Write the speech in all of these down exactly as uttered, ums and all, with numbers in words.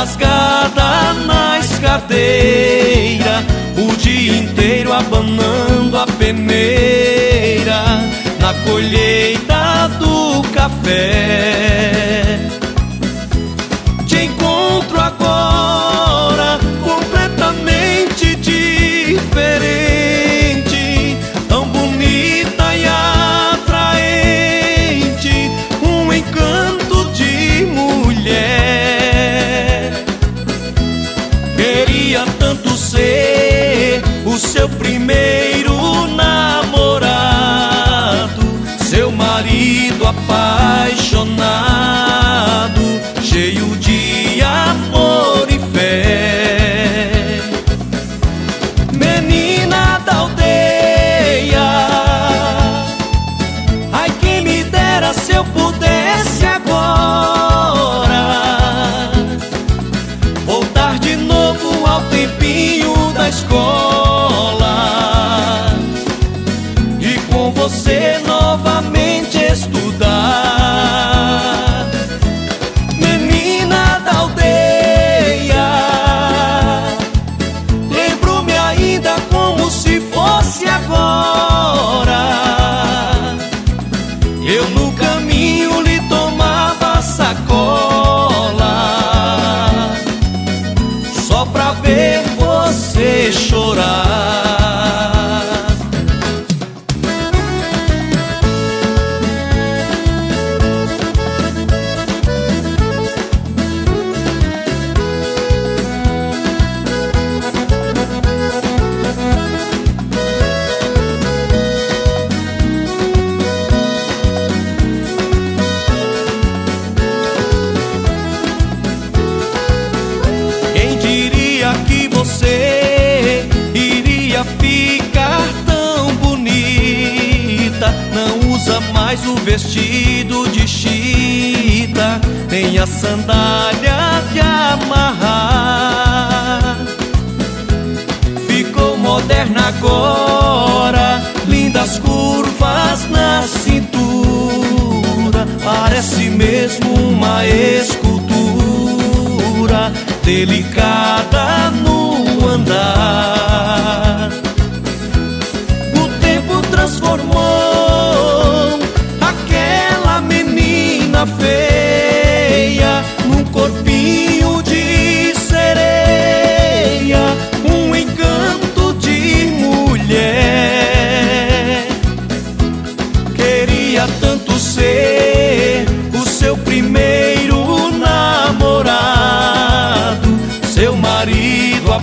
rasgada na escadeira, o dia inteiro abanando a peneira na colheita do café. Te encontro agora completamente diferente, tão bonita e atraente, um encanto de mulher. Queria tanto ser o seu primeiro namorado, seu marido apaixonado, cheio de amor e fé. Menina da aldeia, ai quem me dera se eu pudesse agora voltar de novo ao tempinho da escola e com você novamente estudar. Menina da aldeia, lembro-me ainda como se fosse agora. Eu no caminho lhe tomava sacola só pra ver você chorar. Que você iria ficar tão bonita, não usa mais o vestido de chita, nem a sandália de amarrar. Ficou moderna agora, lindas curvas na cintura, parece mesmo uma escultura delicada no andar. O tempo transformou aquela menina feia num corpinho de sereia, um encanto de mulher. Queria tanto ser o seu primeiro namorado, seu marido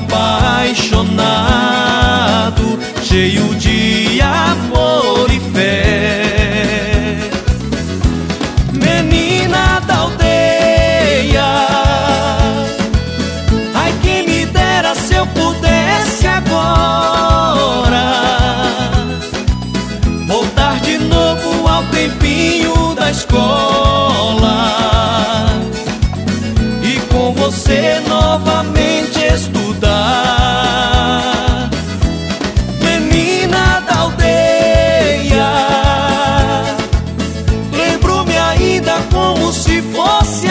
apaixonado, cheio de amor e fé. Menina da aldeia, ai quem me dera se eu pudesse agora voltar de novo ao tempinho da escola e com você novamente estudar. Menina da aldeia, lembro-me ainda como se fosse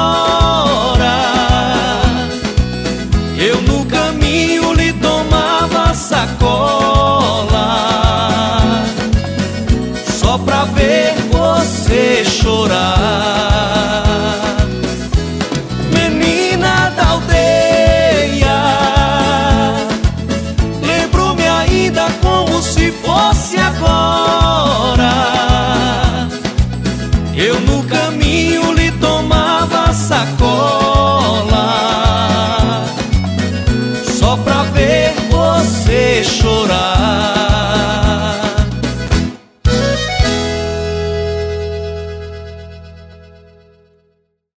agora. Eu no caminho lhe tomava sacola só pra ver você chorar. Menina da aldeia, lembro-me ainda como se fosse agora. Eu no caminho lhe tomava sacola só pra ver você chorar.